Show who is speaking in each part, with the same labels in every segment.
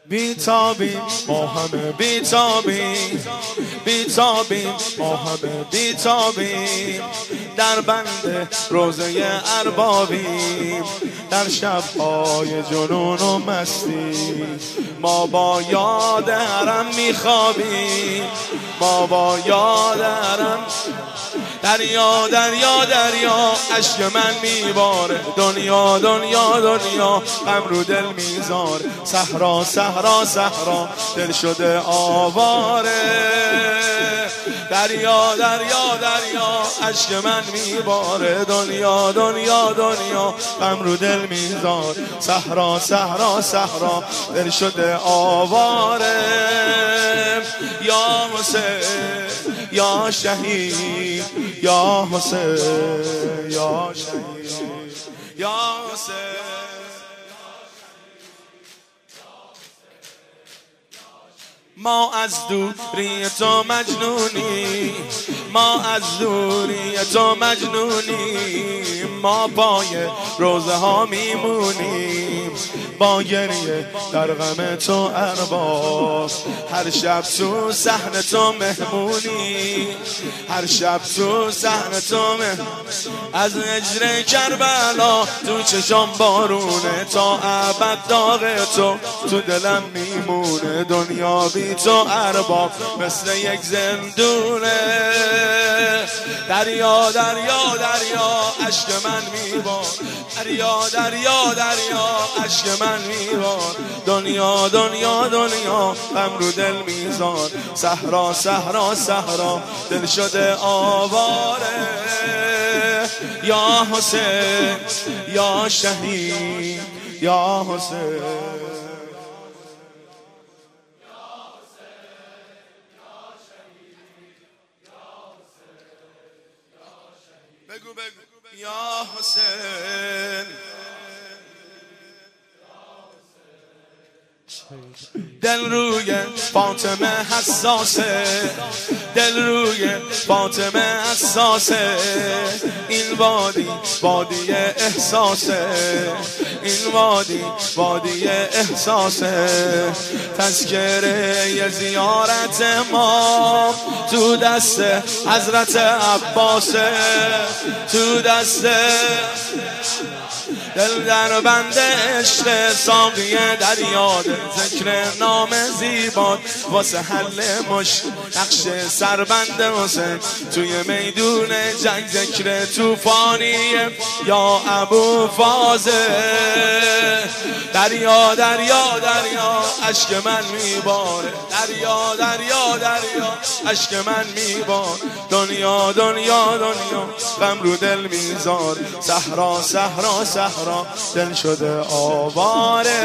Speaker 1: بیتابیم ما همه بیتابیم، بیتابیم ما همه بیتابیم، در بند روزه اربابیم، در شب‌های جنون و مستی ما با یاد حرم میخوابیم، ما با یاد حرم. دریا دریا دریا اشک من میباره، دنیا دنیا دنیا غم رو دل میذاره، صحرا صحرا صحرا دل شده آواره. دریا دریا دریا اشک من میباره، دنیا دنیا دنیا غم رو دل میذاره، صحرا صحرا صحرا دل شده آواره. یا حسین یا شهید، یا حسین یا شهید، یا حسین. ما از دوری تو مجنونی، ما از دوری تو مجنونی، ما پای روزه ها میمونیم، با گریه در غم تو ارباب، هر شب تو صحن تو مهمونی، هر شب تو صحن تو از هجر کربلا تو چشم بارونه، تا ابد داغ تو دلم میمونه. دنیا بی تو ارباب مثل یک زندونه، دریا دریا دریا اشک من میبار، دریا دریا دریا اشک من میبار، دنیا دنیا دنیا غم رو دل میذار، صحرا صحرا صحرا دل شده آواره. یا حسین یا شهید، یا حسین. بگو بگو یا حسین. دل روی فاطمه حساسه، دل روی فاطمه حساسه، این وادی وادی احساسه، این وادی وادی احساسه. تذکره زیارت ما تو دست حضرت عباسه، تو دست دل در بند عشق ساقی دریاد، ذکر نام زیباد واسه حل مشکل، نقش سربند حسین توی میدون جنگ، ذکر توفانیه یا ابو فازه. دریا دریا دریا اشک من میباره، دریا دریا دریا اشک من میباره، دنیا دنیا دنیا غم رو دل میذار، صحرا صحرا صحرا دل شده آواره.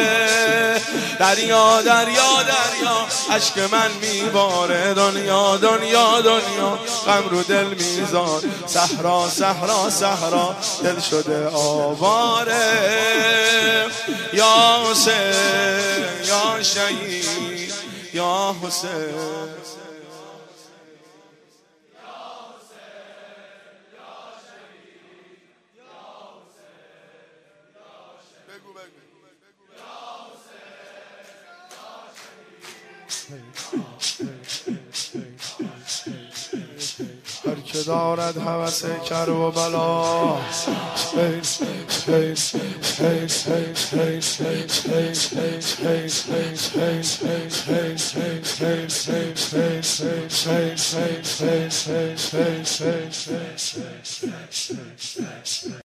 Speaker 1: دریا دریا دریا اشک من میباره، دنیا دنیا دنیا غم رو دل میذار، صحرا صحرا صحرا دل شده آواره. یا حسین یا شهید، یا حسین. هر که دارد هوس کربلا،